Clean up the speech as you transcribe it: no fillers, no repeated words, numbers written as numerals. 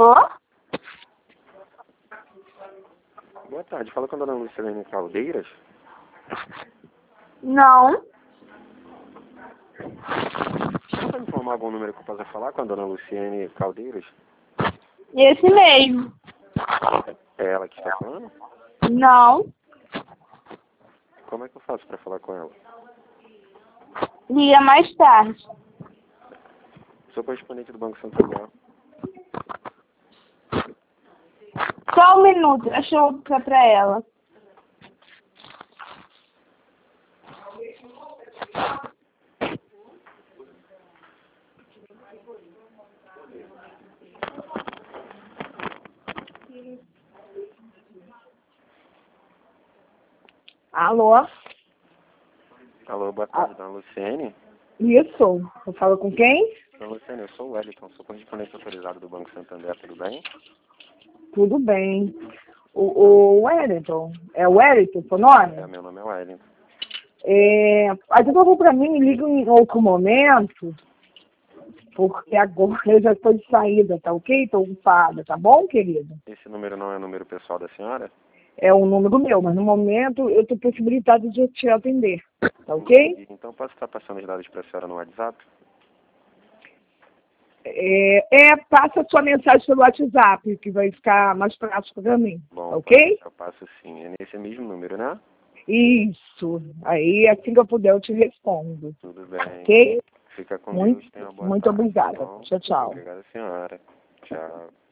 Alô? Boa tarde, fala com a dona Luciane Caldeiras. Não. Você pode informar algum número que eu possa falar com a dona Luciane Caldeiras? Esse mesmo. É ela que está falando? Não. Como é que eu faço para falar com ela? Liga mais tarde. Sou correspondente do Banco Santander. Só um minuto, deixa eu ligar pra ela. Alô? Alô, boa tarde, dona Luciane. Isso. Eu falo com quem? Dona Luciane, eu sou o Wellington, sou correspondente autorizado do Banco Santander, tudo bem? Tudo bem. O Wellington. É o Wellington, seu nome? Meu nome é Wellington. Aí por favor, pra mim, me liga em outro momento, porque agora eu já estou de saída, tá ok? Estou ocupada, tá bom, querido? Esse número não é o número pessoal da senhora? É um número meu, mas no momento eu estou possibilitada de te atender, tá ok? Então posso estar passando os dados para a senhora no WhatsApp? Passa a sua mensagem pelo WhatsApp, que vai ficar mais prático para mim, Bom, ok? eu passo sim. É nesse mesmo número, né? Isso. Aí, assim que eu puder, eu te respondo, Tudo bem. ok? Fica com Muito, Deus, tenha uma boa muito tarde. obrigada. Tá bom? Tchau, tchau. Obrigado, senhora. Tchau.